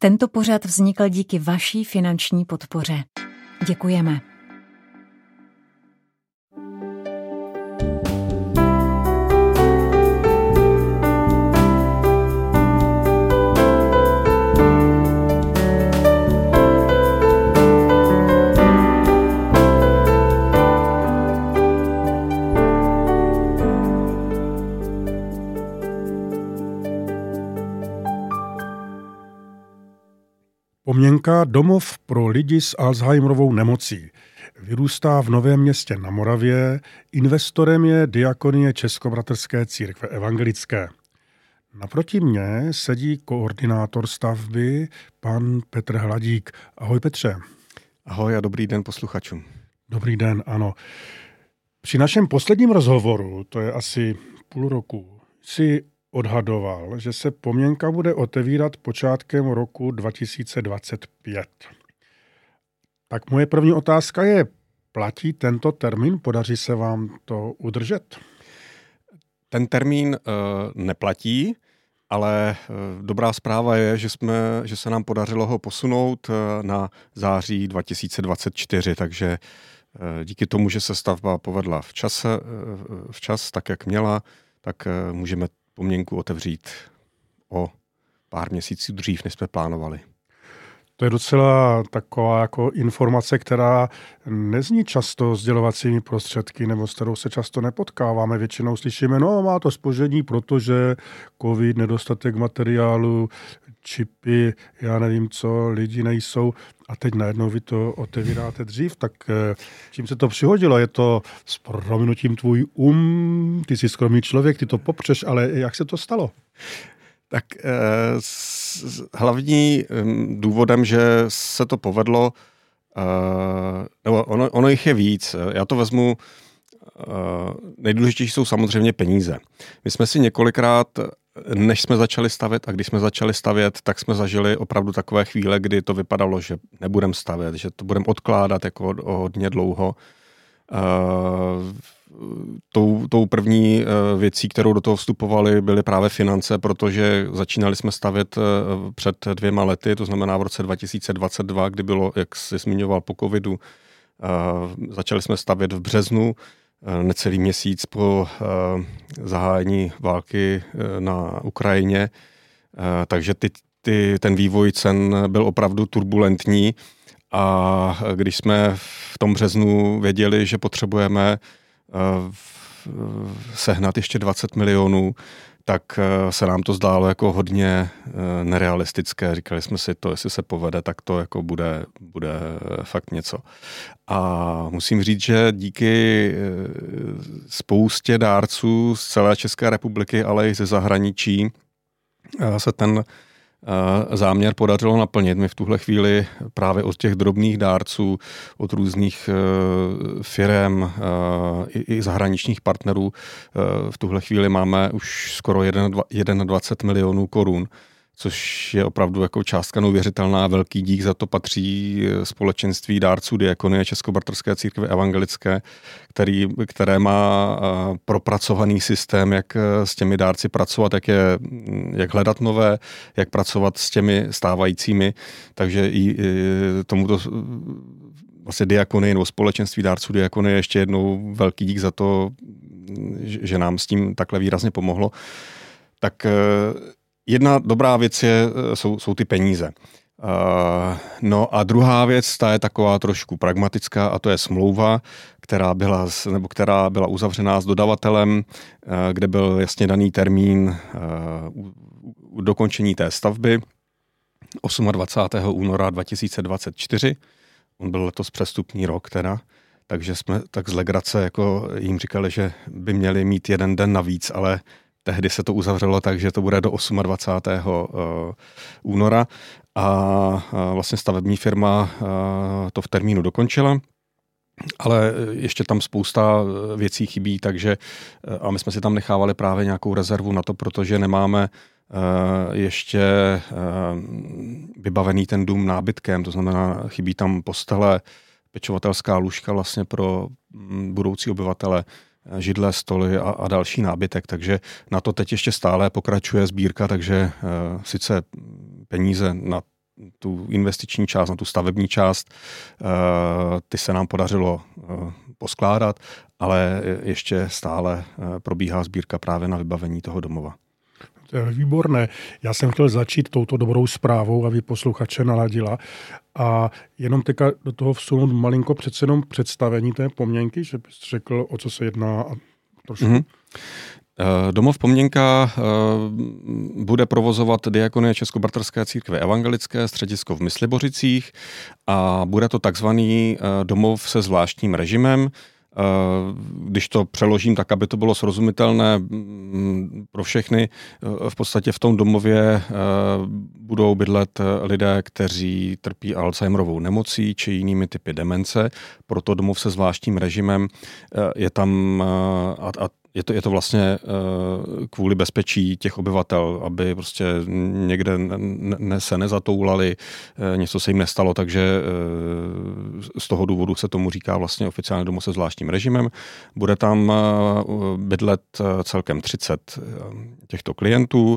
Tento pořad vznikl díky vaší finanční podpoře. Děkujeme. Pomněnka Domov pro lidi s Alzheimerovou nemocí vyrůstá v Novém Městě na Moravě. Investorem je Diakonie Českobratrské církve evangelické. Naproti mně sedí koordinátor stavby, pan Petr Hladík. Ahoj Petře. Ahoj a dobrý den posluchačům. Dobrý den, ano. Při našem posledním rozhovoru, to je asi půl roku, si odhadoval, že se Pomněnka bude otevírat počátkem roku 2025. Tak moje první otázka je, platí tento termín? Podaří se vám to udržet? Ten termín neplatí, ale dobrá zpráva je, že se nám podařilo ho posunout na září 2024, takže díky tomu, že se stavba povedla včas, tak jak měla, tak můžeme Pomněnku otevřít o pár měsíců dřív, než jsme plánovali. To je docela taková jako informace, která nezní často sdělovacími prostředky, nebo s kterou se často nepotkáváme. Většinou slyšíme, no má to zpoždění, protože covid, nedostatek materiálu, čipy, já nevím co, lidi nejsou. A teď najednou vy to otevíráte dřív, tak čím se to přihodilo? Je to s prominutím tvůj ty jsi skromný člověk, ty to popřeš, ale jak se to stalo? Tak hlavní důvodem, že se to povedlo, nebo ono jich je víc. Já to vezmu, nejdůležitější jsou samozřejmě peníze. My jsme si několikrát, než jsme začali stavět a když jsme začali stavět, tak jsme zažili opravdu takové chvíle, kdy to vypadalo, že nebudeme stavět, že to budeme odkládat jako hodně dlouho. Tou první věcí, kterou do toho vstupovaly, byly právě finance, protože začínali jsme stavět před 2 lety, to znamená v roce 2022, kdy bylo, jak jsi zmiňoval, po covidu. Začali jsme stavět v březnu, necelý měsíc po zahájení války na Ukrajině, takže ten vývoj cen byl opravdu turbulentní a když jsme v tom březnu věděli, že potřebujeme sehnat ještě 20 milionů, tak se nám to zdálo jako hodně nerealistické. Říkali jsme si to, jestli se povede, tak to jako bude fakt něco. A musím říct, že díky spoustě dárců z celé České republiky, ale i ze zahraničí se ten záměr podařilo naplnit. My v tuhle chvíli právě od těch drobných dárců, od různých firem i zahraničních partnerů v tuhle chvíli máme už skoro 21 milionů korun, což je opravdu jako částka neuvěřitelná. Velký dík za to patří společenství dárců Diakonie Českobratrské církve evangelické, které má propracovaný systém, jak s těmi dárci pracovat, jak hledat nové, jak pracovat s těmi stávajícími. Takže i tomuto vlastně Diakonie nebo společenství dárců Diakonie ještě jednou velký dík za to, že nám s tím takhle výrazně pomohlo. Tak jedna dobrá věc jsou ty peníze. No a druhá věc, ta je taková trošku pragmatická a to je smlouva, která byla uzavřená s dodavatelem, kde byl jasně daný termín dokončení té stavby 28. února 2024. On byl letos přestupní rok teda, takže jsme tak z legrace jako jim říkali, že by měli mít jeden den navíc, ale tehdy se to uzavřelo tak, že to bude do 28. února a vlastně stavební firma to v termínu dokončila, ale ještě tam spousta věcí chybí, takže a my jsme si tam nechávali právě nějakou rezervu na to, protože nemáme ještě vybavený ten dům nábytkem, to znamená chybí tam postele, pečovatelská lůžka vlastně pro budoucí obyvatele, židle, stoly a další nábytek, takže na to teď ještě stále pokračuje sbírka, takže sice peníze na tu investiční část, na tu stavební část, ty se nám podařilo poskládat, ale ještě stále probíhá sbírka právě na vybavení toho domova. To je výborné. Já jsem chtěl začít touto dobrou zprávou, aby posluchače naladila. A jenom teďka do toho vsunout malinko přece jenom představení té Pomněnky, že bys řekl, o co se jedná a trošku. Mm-hmm. Domov Pomněnka bude provozovat Diakonie Českobratrské církve evangelické středisko v Myslibořicích a bude to takzvaný domov se zvláštním režimem. Když to přeložím tak, aby to bylo srozumitelné pro všechny, v podstatě v tom domově budou bydlet lidé, kteří trpí Alzheimerovou nemocí či jinými typy demence. Proto domov se zvláštním režimem je tam je to vlastně kvůli bezpečí těch obyvatel, aby prostě někde se nezatoulali, něco se jim nestalo, takže z toho důvodu se tomu říká vlastně oficiálně domov se zvláštním režimem. Bude tam bydlet celkem 30 těchto klientů,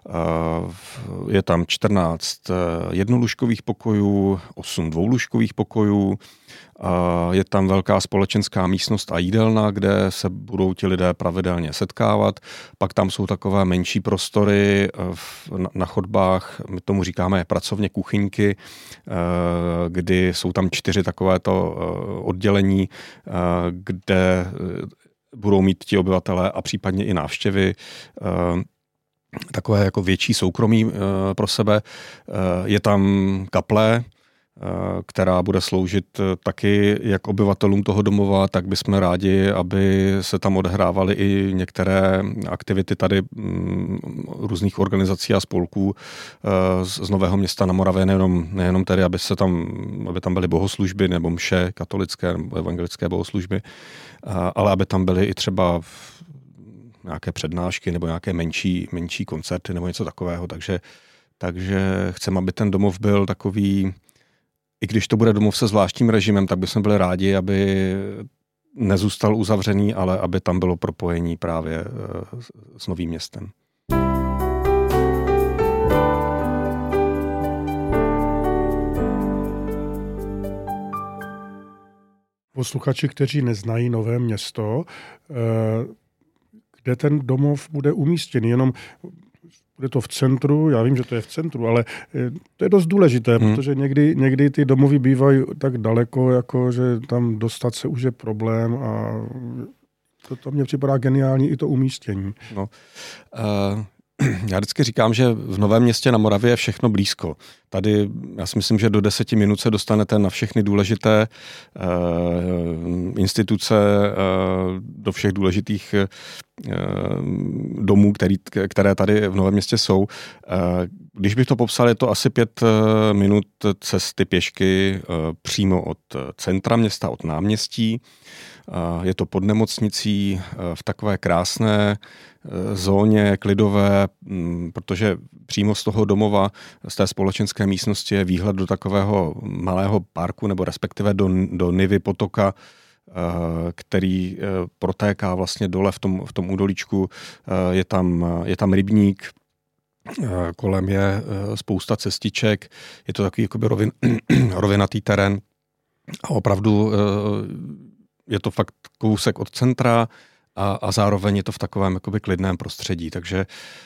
je tam 14 jednolůžkových pokojů, 8 dvoulůžkových pokojů, je tam velká společenská místnost a jídelna, kde se budou ti lidé pravidelně setkávat. Pak tam jsou takové menší prostory na chodbách, my tomu říkáme pracovně kuchyňky, kdy jsou tam 4 takovéto oddělení, kde budou mít ti obyvatelé a případně i návštěvy takové jako větší soukromí pro sebe. Je tam kaple, která bude sloužit taky jak obyvatelům toho domova, tak bychom rádi, aby se tam odehrávaly i některé aktivity tady různých organizací a spolků z Nového Města na Moravě, nejenom tedy, aby tam byly bohoslužby nebo mše katolické nebo evangelické bohoslužby, ale aby tam byly i třeba nějaké přednášky nebo nějaké menší koncerty nebo něco takového, takže chceme, aby ten domov byl takový, i když to bude domov se zvláštním režimem, tak bychom byli rádi, aby nezůstal uzavřený, ale aby tam bylo propojení právě s Novým Městem. Posluchači, kteří neznají Nové Město, kde ten domov bude umístěný, jenom bude to v centru, já vím, že to je v centru, ale to je dost důležité, protože někdy ty domovy bývají tak daleko, jako že tam dostat se už je problém a to mně připadá geniální i to umístění. No, já vždycky říkám, že v Novém Městě na Moravě je všechno blízko. Tady já si myslím, že do 10 minut se dostanete na všechny důležité instituce, do všech důležitých domů, které tady v Novém Městě jsou. Když bych to popsal, je to asi 5 minut cesty pěšky přímo od centra města, od náměstí. Je to pod nemocnicí v takové krásné zóně klidové, protože přímo z toho domova, z té společenské místnosti je výhled do takového malého parku, nebo respektive do nivy potoka, který protéká vlastně dole v tom údolíčku. Je tam rybník, kolem je spousta cestiček, je to takový jakoby rovinatý terén a opravdu je to fakt kousek od centra a zároveň je to v takovém jakoby klidném prostředí, takže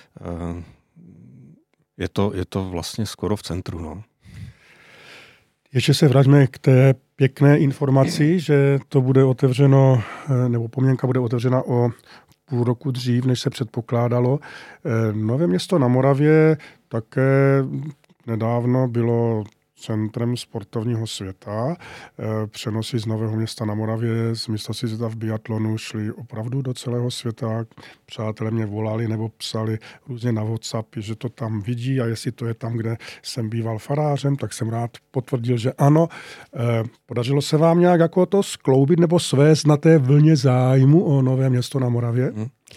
je to vlastně skoro v centru. No. Ještě se vraťme k té pěkné informaci, že to bude otevřeno, nebo Pomněnka bude otevřena o půl roku dřív, než se předpokládalo. Nové Město na Moravě také nedávno bylo centrem sportovního světa. Přenosy z Nového Města na Moravě, z mistrovství světa v biatlonu šly opravdu do celého světa. Přátelé mě volali nebo psali různě na WhatsApp, že to tam vidí a jestli to je tam, kde jsem býval farářem, tak jsem rád potvrdil, že ano. Podařilo se vám nějak jako to skloubit nebo svést na té vlně zájmu o Nové Město na Moravě?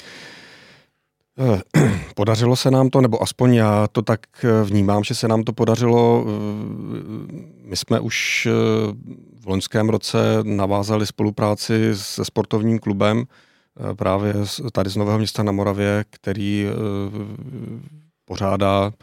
Podařilo se nám to, nebo aspoň já to tak vnímám, že se nám to podařilo. My jsme už v loňském roce navázali spolupráci se sportovním klubem právě tady z Nového Města na Moravě, který pořádá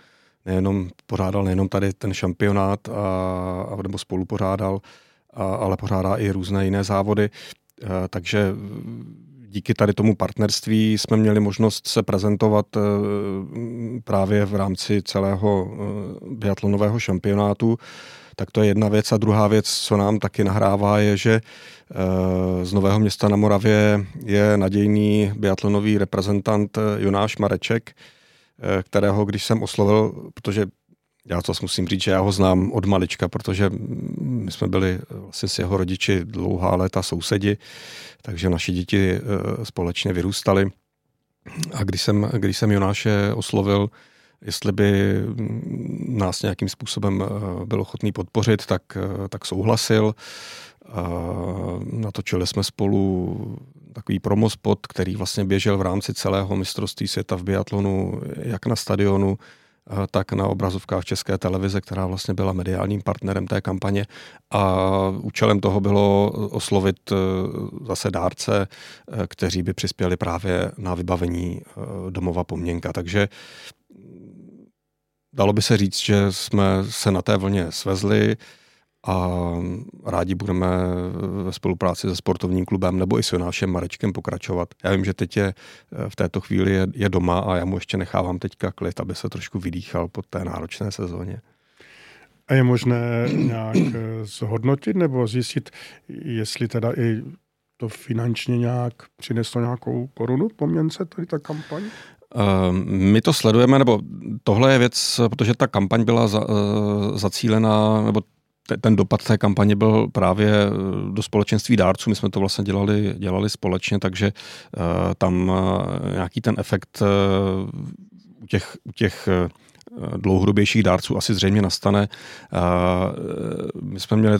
pořádal nejenom tady ten šampionát nebo spolupořádal, ale pořádá i různé jiné závody. Takže díky tady tomu partnerství jsme měli možnost se prezentovat právě v rámci celého biatlonového šampionátu. Tak to je jedna věc. A druhá věc, co nám taky nahrává, je, že z Nového Města na Moravě je nadějný biatlonový reprezentant Jonáš Mareček, kterého, když jsem oslovil, protože já to musím říct, že já ho znám od malička, protože my jsme byli vlastně s jeho rodiči dlouhá léta sousedi, takže naši děti společně vyrůstali. A když jsem Jonáše oslovil, jestli by nás nějakým způsobem byl ochotný podpořit, tak souhlasil. Natočili jsme spolu takový promospot, který vlastně běžel v rámci celého mistrovství světa v biatlonu, jak na stadionu, tak na obrazovkách České televize, která vlastně byla mediálním partnerem té kampaně. A účelem toho bylo oslovit zase dárce, kteří by přispěli právě na vybavení domova Pomněnka. Takže dalo by se říct, že jsme se na té vlně svezli a rádi budeme ve spolupráci se sportovním klubem nebo i s Jonášem Marečkem pokračovat. Já vím, že teď v této chvíli je doma a já mu ještě nechávám teďka klid, aby se trošku vydýchal po té náročné sezóně. A je možné nějak zhodnotit nebo zjistit, jestli teda i to finančně nějak přineslo nějakou korunu Pomněnce, tady ta kampaň? My to sledujeme, nebo tohle je věc, protože ta kampaň byla zacílená, nebo ten dopad té kampaně byl právě do společenství dárců. My jsme to vlastně dělali společně, takže tam nějaký ten efekt u těch dlouhodobějších dárců asi zřejmě nastane. My jsme měli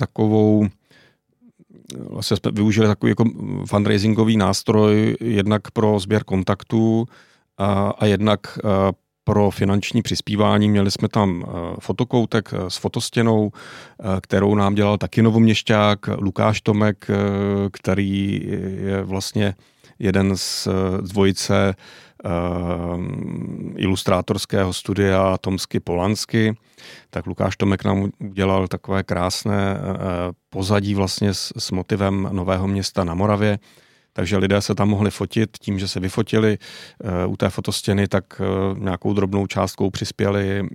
vlastně jsme využili takový jako fundraisingový nástroj jednak pro sběr kontaktů a jednak pro finanční přispívání. Měli jsme tam fotokoutek s fotostěnou, kterou nám dělal taky novoměšťák Lukáš Tomek, který je vlastně jeden z dvojice ilustrátorského studia Tomsky Polansky. Tak Lukáš Tomek nám udělal takové krásné pozadí vlastně s motivem Nového Města na Moravě. Takže lidé se tam mohli fotit tím, že se vyfotili u té fotostěny, tak nějakou drobnou částkou přispěli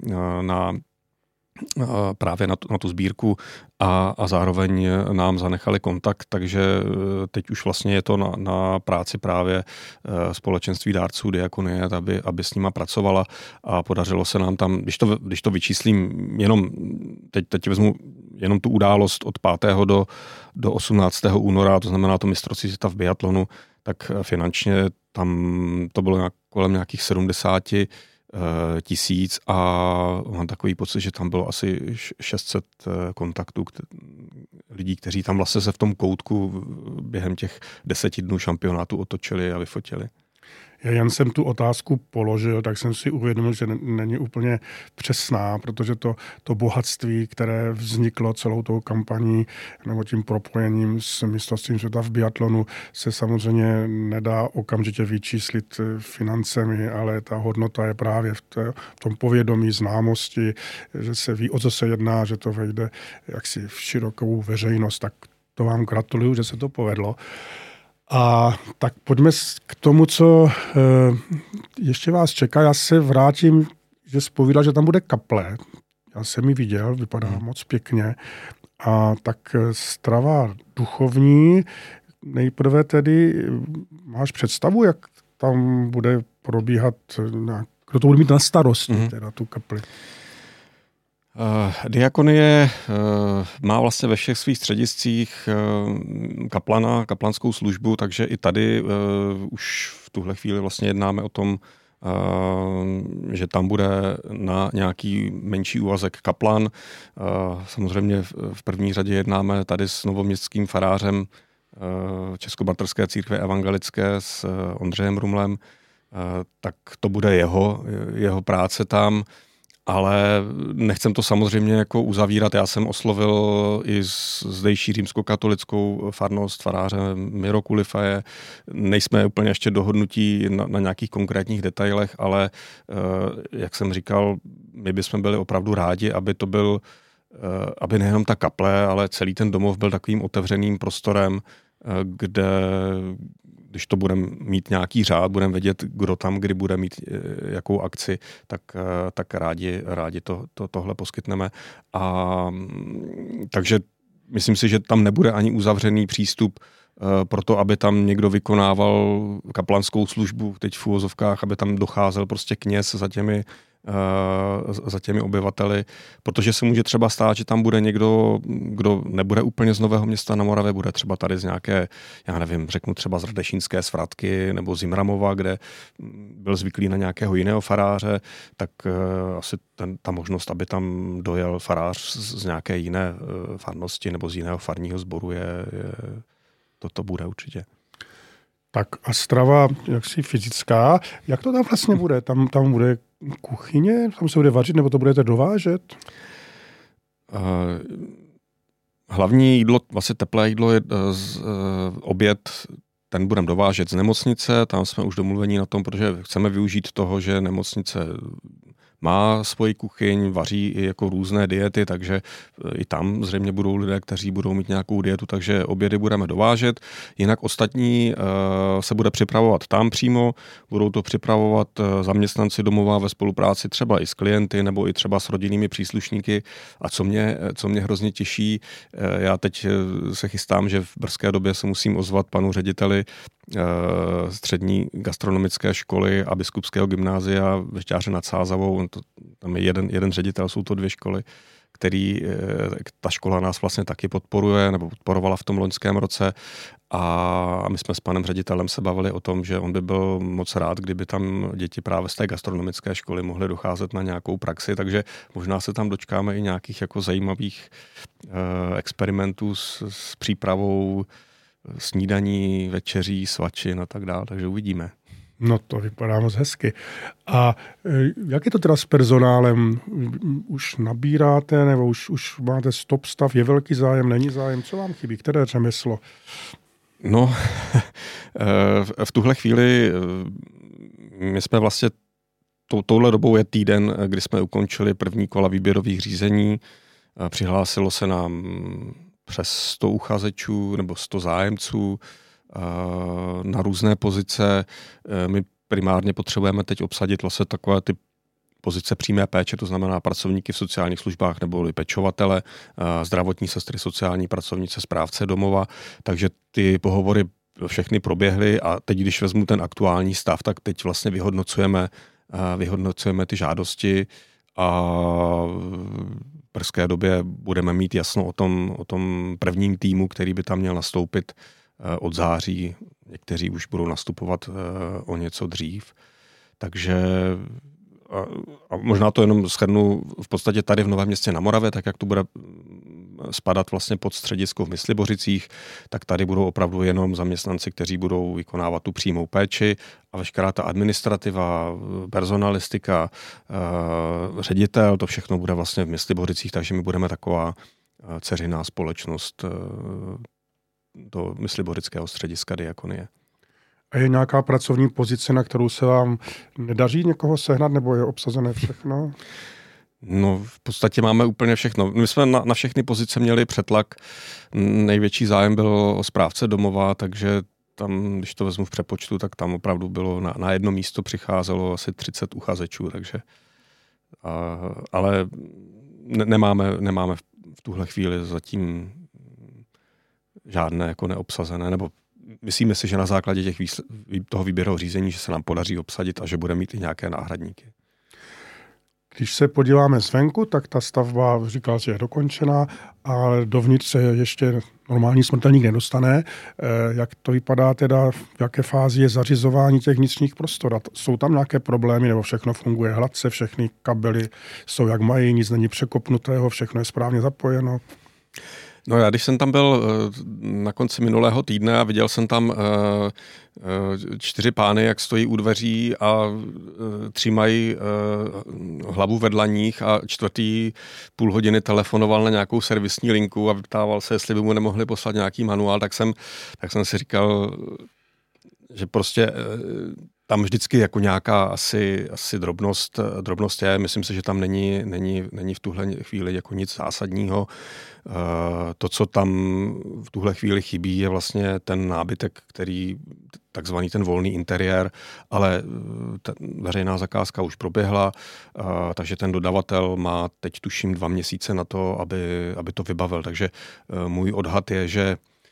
právě na tu sbírku a zároveň nám zanechali kontakt, takže teď už vlastně je to na práci právě společenství dárců Diakonie, aby s nima pracovala a podařilo se nám tam, když to vyčíslím jenom, teď vezmu jenom tu událost od 5. do 18. února, to znamená to mistrovství světa v biatlonu, tak finančně tam to bylo kolem nějakých 70 000 a mám takový pocit, že tam bylo asi 600 kontaktů lidí, kteří tam vlastně se v tom koutku během těch 10 dnů šampionátu otočili a vyfotili. Já jen jsem tu otázku položil, tak jsem si uvědomil, že není úplně přesná, protože to bohatství, které vzniklo celou tou kampaní nebo tím propojením s mistrovstvím světa v biatlonu, se samozřejmě nedá okamžitě vyčíslit financemi, ale ta hodnota je právě v tom povědomí, známosti, že se ví, o co se jedná, že to vejde jaksi v širokou veřejnost. Tak to vám gratuluju, že se to povedlo. A tak pojďme k tomu, co ještě vás čeká. Já se vrátím, že zpovídal, že tam bude kaple. Já jsem ji viděl, vypadá moc pěkně. A tak strava duchovní. Nejprve tedy máš představu, jak tam bude probíhat, kdo to bude mít na starosti, teda tu kapli? Diakonie má vlastně ve všech svých střediscích kaplanskou službu, takže i tady už v tuhle chvíli vlastně jednáme o tom, že tam bude na nějaký menší úvazek kaplan. Samozřejmě v první řadě jednáme tady s novoměstským farářem Českobratrské církve evangelické s Ondřejem Rumlem, tak to bude jeho práce tam. ale nechcem to samozřejmě jako uzavírat. Já jsem oslovil i zdejší římskokatolickou farnost faráře Miro Kulifaje. Nejsme úplně ještě dohodnutí na nějakých konkrétních detailech, ale jak jsem říkal, my bychom byli opravdu rádi, aby nejenom ta kaple, ale celý ten domov byl takovým otevřeným prostorem, kde, když to budeme mít nějaký řád, budeme vědět, kdo tam kdy bude mít jakou akci, tak rádi tohle poskytneme. Takže myslím si, že tam nebude ani uzavřený přístup pro to, aby tam někdo vykonával kaplanskou službu, teď v uvozovkách, aby tam docházel prostě kněz za těmi obyvateli, protože se může třeba stát, že tam bude někdo, kdo nebude úplně z Nového Města na Moravě, bude třeba tady z nějaké, já nevím, řeknu třeba z Radešínské Svratky nebo z Jimramova, kde byl zvyklý na nějakého jiného faráře, tak asi ta možnost, aby tam dojel farář z nějaké jiné farnosti nebo z jiného farního sboru to bude určitě. Tak a strava jaksi fyzická, jak to tam vlastně bude? Tam bude kuchyně? Tam se bude vařit, nebo to budete dovážet? Hlavní jídlo, vlastně teplé jídlo je oběd, ten budeme dovážet z nemocnice, tam jsme už domluvení na tom, protože chceme využít toho, že nemocnice má svoji kuchyň, vaří i jako různé diety, takže i tam zřejmě budou lidé, kteří budou mít nějakou dietu, takže obědy budeme dovážet. Jinak ostatní se bude připravovat tam přímo, budou to připravovat zaměstnanci domova ve spolupráci třeba i s klienty nebo i třeba s rodinnými příslušníky. A co mě hrozně těší, já teď se chystám, že v brzké době se musím ozvat panu řediteli střední gastronomické školy a biskupského gymnázia ve Šťáře nad Sázavou. Tam je jeden ředitel, jsou to 2 školy, ta škola nás vlastně taky podporuje, nebo podporovala v tom loňském roce. A my jsme s panem ředitelem se bavili o tom, že on by byl moc rád, kdyby tam děti právě z té gastronomické školy mohly docházet na nějakou praxi, takže možná se tam dočkáme i nějakých jako zajímavých experimentů s přípravou snídaní, večeří, svačin a tak dále, takže uvidíme. No to vypadá moc hezky. A jak je to teda s personálem? Už nabíráte, nebo už máte stop stav? Je velký zájem, není zájem? Co vám chybí? Které řemeslo? No, v tuhle chvíli my jsme vlastně touhle dobou je týden, kdy jsme ukončili první kola výběrových řízení. Přihlásilo se nám přes 100 uchazečů nebo 100 zájemců na různé pozice. My primárně potřebujeme teď obsadit vlastně takové ty pozice přímé péče, to znamená pracovníky v sociálních službách nebo pečovatele, zdravotní sestry, sociální pracovnice, správce domova. Takže ty pohovory všechny proběhly a teď, když vezmu ten aktuální stav, tak teď vlastně vyhodnocujeme ty žádosti a v brzké době budeme mít jasno o tom prvním týmu, který by tam měl nastoupit od září. Někteří už budou nastupovat o něco dřív. Takže a možná to jenom shrnu v podstatě tady v Novém Městě na Moravě, tak jak to bude spadat vlastně pod středisko v Myslibořicích, tak tady budou opravdu jenom zaměstnanci, kteří budou vykonávat tu přímou péči a veškerá ta administrativa, personalistika, ředitel, to všechno bude vlastně v Myslibořicích, takže my budeme taková dceřiná společnost do Myslibořického střediska Diakonie. A je nějaká pracovní pozice, na kterou se vám nedaří někoho sehnat, nebo je obsazené všechno? No, v podstatě máme úplně všechno. My jsme na všechny pozice měli přetlak. Největší zájem byl o správce domova, takže tam, když to vezmu v přepočtu, tak tam opravdu bylo na jedno místo přicházelo asi 30 uchazečů, takže ale nemáme v tuhle chvíli zatím žádné jako neobsazené, nebo myslíme si, že na základě toho výběrového řízení, že se nám podaří obsadit a že bude mít i nějaké náhradníky. Když se podíváme zvenku, tak ta stavba, říkal si, je dokončená a dovnitř se ještě normální smrtelník nedostane. Jak to vypadá teda, v jaké fázi je zařizování těch vnitřních prostor? Jsou tam nějaké problémy, nebo všechno funguje hladce, všechny kabely jsou jak mají, nic není překopnutého, všechno je správně zapojeno? No já, když jsem tam byl na konci minulého týdne a viděl jsem tam 4 pány, jak stojí u dveří a 3 mají hlavu ve dlaních a 4. půl hodiny telefonoval na nějakou servisní linku a vyptával se, jestli by mu nemohli poslat nějaký manuál, tak jsem si říkal, že prostě tam vždycky jako nějaká asi drobnost je. Myslím si, že tam není v tuhle chvíli jako nic zásadního. To, co tam v tuhle chvíli chybí, je vlastně ten nábytek, takzvaný ten volný interiér, ale veřejná zakázka už proběhla, takže ten dodavatel má teď tuším 2 měsíce na to, aby to vybavil. Takže můj odhad je, že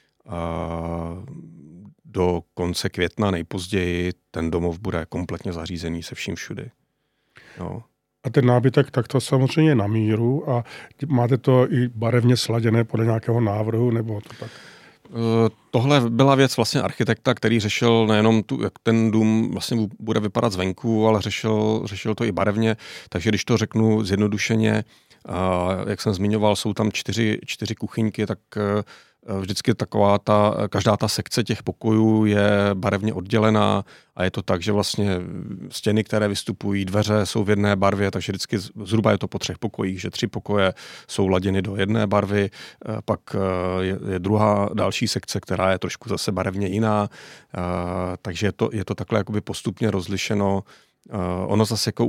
do konce května nejpozději ten domov bude kompletně zařízený se vším všudy. No. A ten nábytek, tak to samozřejmě je na míru a máte to i barevně sladěné podle nějakého návrhu, nebo to tak? Tohle byla věc vlastně architekta, který řešil nejenom jak ten dům vlastně bude vypadat zvenku, ale řešil to i barevně, takže když to řeknu zjednodušeně, jak jsem zmiňoval, jsou tam 4 kuchyňky, tak vždycky každá ta sekce těch pokojů je barevně oddělená a je to tak, že vlastně stěny, které vystupují, dveře jsou v jedné barvě, takže vždycky zhruba je to po 3 pokojích, že 3 pokoje jsou laděny do jedné barvy, pak je další sekce, která je trošku zase barevně jiná, takže je to takhle jakoby postupně rozlišeno. Ono zase jako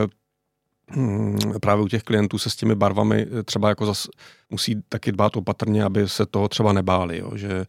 právě u těch klientů se s těmi barvami třeba jako zase musí taky dbát opatrně, aby se toho třeba nebáli, jo? Že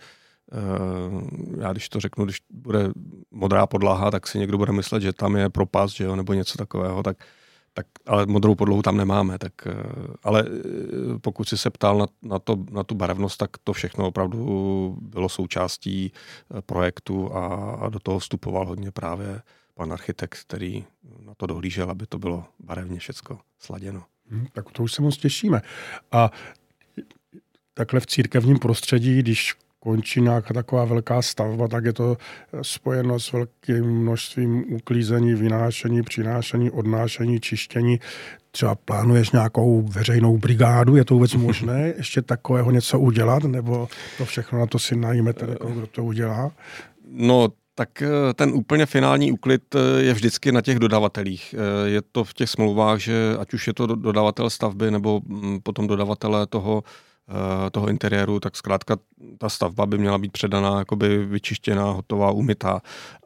já když to řeknu, když bude modrá podlaha, tak si někdo bude myslet, že tam je propast, že jo? Nebo něco takového, tak ale modrou podlahu tam nemáme, ale pokud si se ptal na tu barevnost, tak to všechno opravdu bylo součástí projektu a do toho vstupoval hodně právě pan architekt, který na to dohlížel, aby to bylo barevně všecko sladěno. Tak to už se moc těšíme. A takhle v církevním prostředí, když končí nějaká taková velká stavba, tak je to spojeno s velkým množstvím uklízení, vynášení, přinášení, odnášení, čištění. Třeba plánuješ nějakou veřejnou brigádu, je to vůbec možné ještě takového něco udělat, nebo to všechno na to si najímete, kdo to udělá? No, tak ten úplně finální úklid je vždycky na těch dodavatelích. Je to v těch smlouvách, že ať už je to dodavatel stavby nebo potom dodavatele toho interiéru, tak zkrátka ta stavba by měla být předaná, jakoby vyčištěná, hotová, umytá.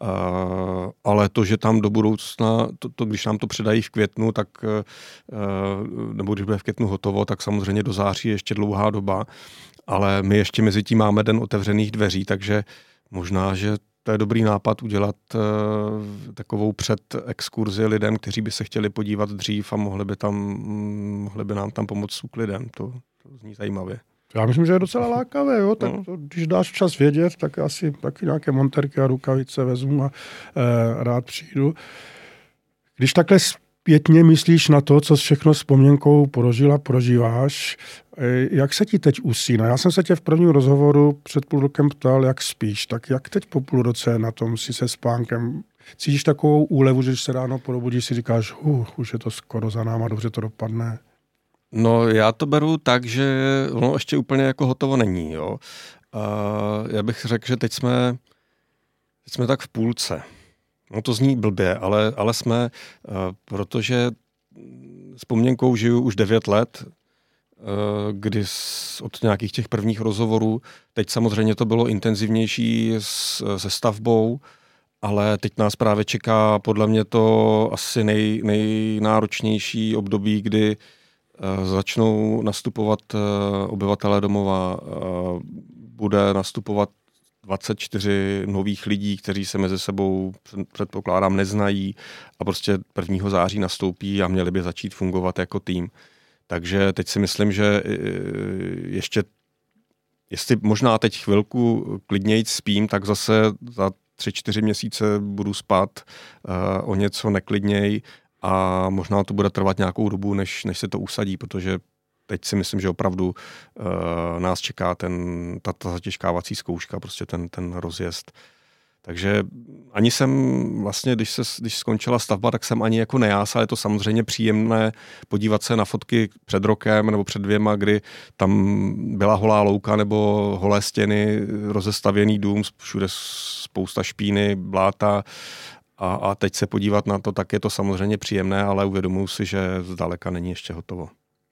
Ale to, že tam do budoucna, když nám to předají v květnu, tak nebo když bude v květnu hotovo, tak samozřejmě do září ještě dlouhá doba. Ale my ještě mezi tím máme den otevřených dveří, takže možná, že to je dobrý nápad udělat takovou předexkurzi lidem, kteří by se chtěli podívat dřív a mohli by nám tam pomoct s úklidem. To zní zajímavě. Já myslím, že je docela lákavé, jo? Tak to, když dáš včas vědět, tak asi taky nějaké monterky a rukavice vezmu a rád přijdu. Když takhle zpětně myslíš na to, co všechno s Pomněnkou prožíváš, jak se ti teď usíná? Já jsem se tě v prvním rozhovoru před půl rokem ptal, jak spíš, tak jak teď po půl roce na tom si se spánkem? Cítíš takovou úlevu, že když se ráno probudíš, si říkáš, už je to skoro za náma, dobře to dopadne? No já to beru tak, že ono ještě úplně jako hotovo není. Jo. Já bych řekl, že teď jsme tak v půlce. No to zní blbě, ale jsme, protože s Pomněnkou žiju už 9 let, kdy od nějakých těch prvních rozhovorů, teď samozřejmě to bylo intenzivnější se stavbou, ale teď nás právě čeká podle mě to asi nejnáročnější období, kdy začnou nastupovat obyvatelé domova, bude nastupovat 24 nových lidí, kteří se mezi sebou, předpokládám, neznají a prostě 1. září nastoupí a měli by začít fungovat jako tým. Takže teď si myslím, že jestli možná teď chvilku klidněji spím, tak zase za 3-4 měsíce budu spát o něco neklidněj a možná to bude trvat nějakou dobu, než se to usadí, protože teď si myslím, že opravdu nás čeká ta zatěžkávací zkouška, prostě ten rozjezd. Takže ani jsem vlastně, když skončila stavba, tak jsem ani jako nejásal. Je to samozřejmě příjemné podívat se na fotky před rokem nebo před 2, kdy tam byla holá louka nebo holé stěny, rozestavěný dům, všude spousta špíny, bláta. A teď se podívat na to, tak je to samozřejmě příjemné, ale uvědomuji si, že zdaleka není ještě hotovo.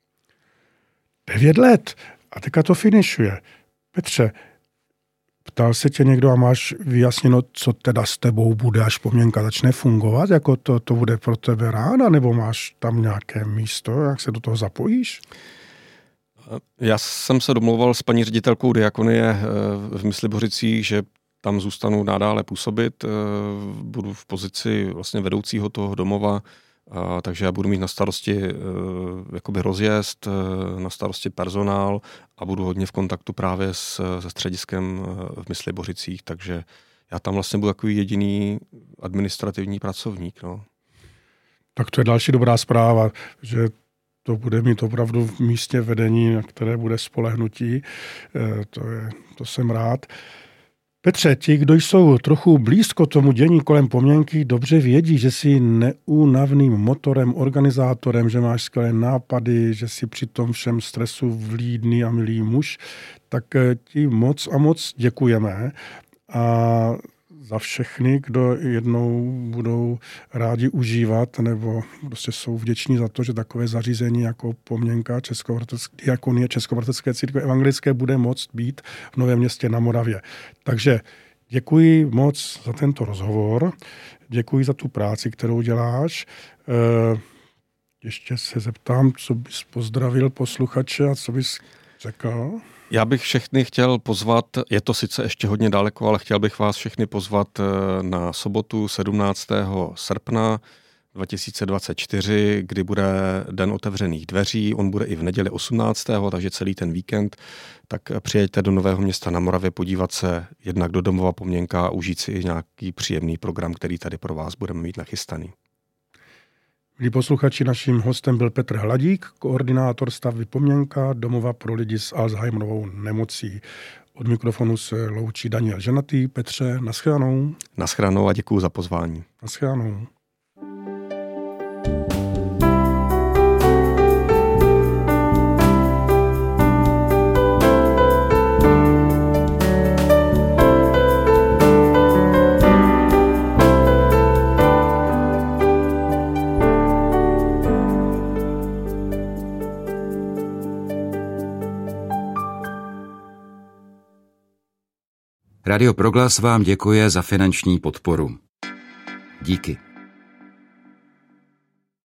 9 let a teďka to finišuje. Petře, ptal se tě někdo a máš vyjasněno, co teda s tebou bude, až Pomněnka začne fungovat? Jako to bude pro tebe ráda, nebo máš tam nějaké místo, jak se do toho zapojíš? Já jsem se domlouval s paní ředitelkou diakonie v Myslibořicích, že tam zůstanu nadále působit, budu v pozici vlastně vedoucího toho domova, takže já budu mít na starosti jakoby rozjezd, na starosti personál a budu hodně v kontaktu právě se střediskem v Myslibořicích, takže já tam vlastně budu takový jediný administrativní pracovník. No. Tak to je další dobrá zpráva, že to bude mít opravdu v místě vedení, na které bude spolehnutí. To jsem rád. Petře, ti, kdo jsou trochu blízko tomu dění kolem Pomněnky, dobře vědí, že jsi neúnavným motorem, organizátorem, že máš skvělé nápady, že jsi při tom všem stresu vlídný a milý muž. Tak ti moc a moc děkujeme. A za všechny, kdo jednou budou rádi užívat nebo prostě jsou vděční za to, že takové zařízení jako Pomněnka, diakonie Českobratrské církve evangelické bude moct být v Novém Městě na Moravě. Takže děkuji moc za tento rozhovor, děkuji za tu práci, kterou děláš. Ještě se zeptám, co bys pozdravil posluchače a co bys řekl? Já bych všechny chtěl pozvat, je to sice ještě hodně daleko, ale chtěl bych vás všechny pozvat na sobotu 17. srpna 2024, kdy bude Den otevřených dveří. On bude i v neděli 18., takže celý ten víkend. Tak přijeďte do Nového Města na Moravě, podívat se jednak do domova Pomněnka a užít si nějaký příjemný program, který tady pro vás budeme mít nachystaný. Milí posluchači, naším hostem byl Petr Hladík, koordinátor stavby Pomněnka, domova pro lidi s Alzheimerovou nemocí. Od mikrofonu se loučí Daniel Ženatý. Petře, naschledanou. Naschledanou a děkuju za pozvání. Naschledanou. Radio Proglas vám děkuje za finanční podporu. Díky.